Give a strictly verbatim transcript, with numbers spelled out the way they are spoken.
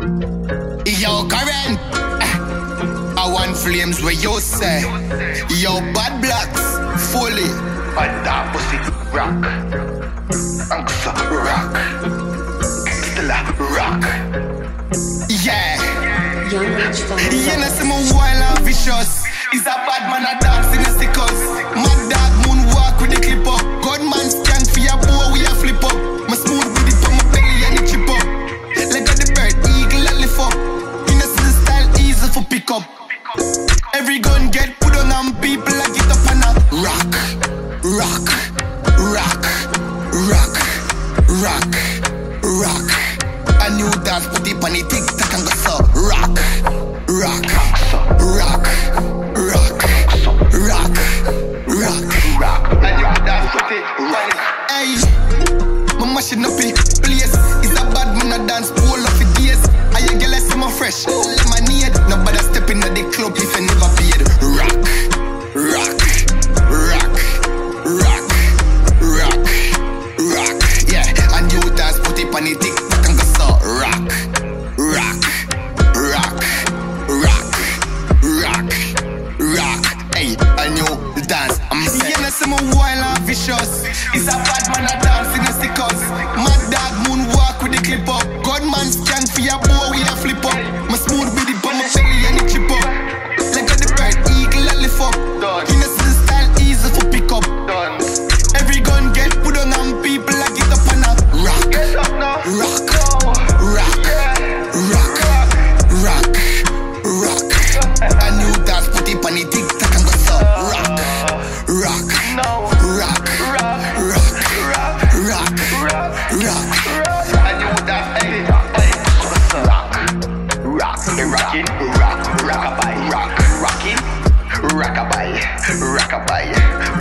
Yo, Karen. I want flames where you say. Yo, bad blacks, fully. And that pussy rock. Angsa rock. Still a rock. Yeah. Young Rich Family. You know some wild and vicious. He's a bad man a dance in the sickos. Mad dog moonwalk with the clip up. Gunman skank for your boy we a flip up. My smooth with it on my belly and it chip up. Like the bird, eagle and lift up. Innocent style easy for pick up. Every gun get put on and people like get up and a rock, rock, rock, rock, rock, rock. A new dance put it on the tick tock and go so rock, rock, rock, rock, rock, rock, rock. A new dance put it on it. Hey, my machine up in place. Is a bad man a dance all of the days. I a girl I see my fresh lemonade. Nobody step in the club if you never paid. Rock, rock, rock, rock, rock, rock. Yeah, and you dance put it on the tick tock and go so rock, rock, rock, rock, rock, rock. Hey, and you dance. I'm saying, you know some wild and vicious. It's a bad man a dance in the sickos. Mad dog moonwalk with the clip up. Gunman skank for your boy we a flip up. My smooth with it on my belly and it chip up. Like the bird, eagle and lift up. Innocent style easy for pick up. Done. Every gun get put on and people like it up and a rock, Get up now. rock, Go. rock, Yeah. rock, rock, rock. A new dance put it on the tick tock and go so rock, rock, No. rock, Rock. rock, Rock. rock, Rock. rock. A new dance. Hey. Hey. Rock. Rock. Rockin'. Rock. Rockabye. Rock. Rockin'. Rockabye. Rockabye.